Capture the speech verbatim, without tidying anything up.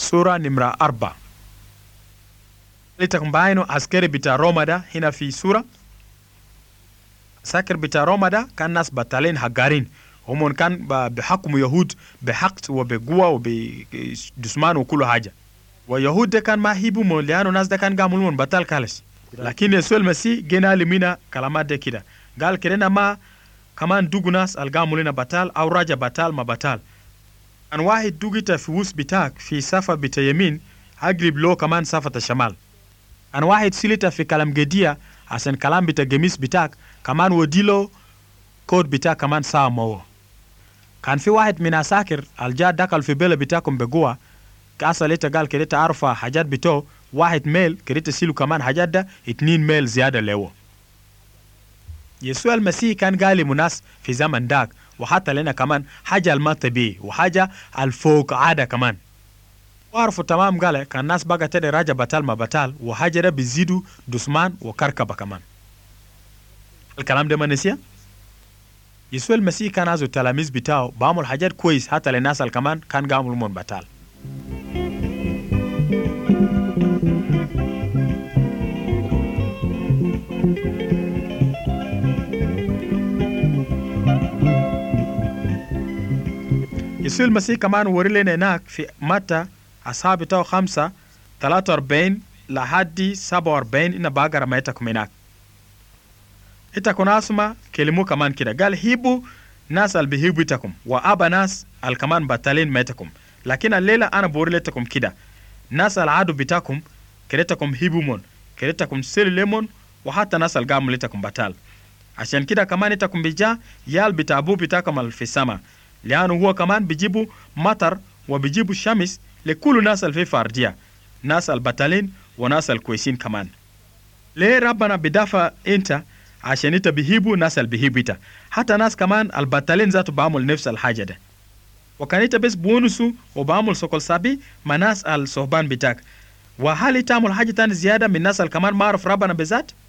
sura nimra arba. Litakumbaino askari bita Roma da hina fi sura. Sakir bita Roma da kan nas batalin hagarin. Homon kan bihakumu Yahud bihaqt wa biguwa wa bidusman wa kulu haja. Wa Yahud de kan mahibu mon liano nas de kan gamul mon batal kalis. Lakini Yesu al-Masih gena limina kalamat de kida. Gal kirena ma kaman dugu nas al-gamulina batal au raja batal ma batal. An wahid dugita fi wus bitak fi safa bita yamin agrib lo kaman safa ta shamal. An wahid silita fi kalam gedia asan kalam bita gemis bitak kaman wodilo kod bitak kaman sawa mawo. Kan fi wahid min asakir aljad dakal fi bela bitakum begoa kasa leta gal kereta arfa hajat bito wahid male kereta silu kaman hajat da itnin male ziyada lewo. Yesu al-Masih kan gali munas fi zaman dak وحتى لنا كمان حاجة المطبي وحاجة الفوق عادة كمان وعرفوا تمام قال كان الناس بقى تدي راجع بطال ما بطال وحاجة ده بيزيدوا دسمان وكركبة كمان. الكلام ده ما نسيه؟ يسوع المسيح كان عايزو التلاميذ بتاعه بعمل حاجات كويس حتى للناس كمان كان قاموا من بطال. يسوع المسيح كمان وري لنا هناك في متى أصحاب بتاعه خمسة ثلاثة وأربعين لحد سبعة وأربعين إن باقر ما يتكم هناك. إتكون أسمع كلمة كمان كده قال هيبو ناس البهيبو يتكم وأبا ناس الكمان بطلين ما يتكم. لكن الليلة أنا بوري لتكم كده ناس العادو بتاعكم كريتكم هيبو مون كريتكم سيل ليمون وحتى ناس القام لتكم بطال. عشان كده كمان يتكم بيجا يال بتابو بتاعكم في السماء. لأنه هو كمان بيجيبوا مطر وبيجيبوا شمس لكل ناس اللي في فاردية ناس البطلين وناس الكويسين كمان. ليه ربنا بدافع انت عشان انت بيهيبوا ناس اللي بيهيبوا انت حتى ناس كمان البطلين ذاته بعمل نفس الحاجة ده وكان انت بس بونسو وبعمل سوكل سابي مع ناس الصحبان بتاعك وهل تعمل حاجة تاني زيادة من ناس اللي كمان ما عرف ربنا بذات؟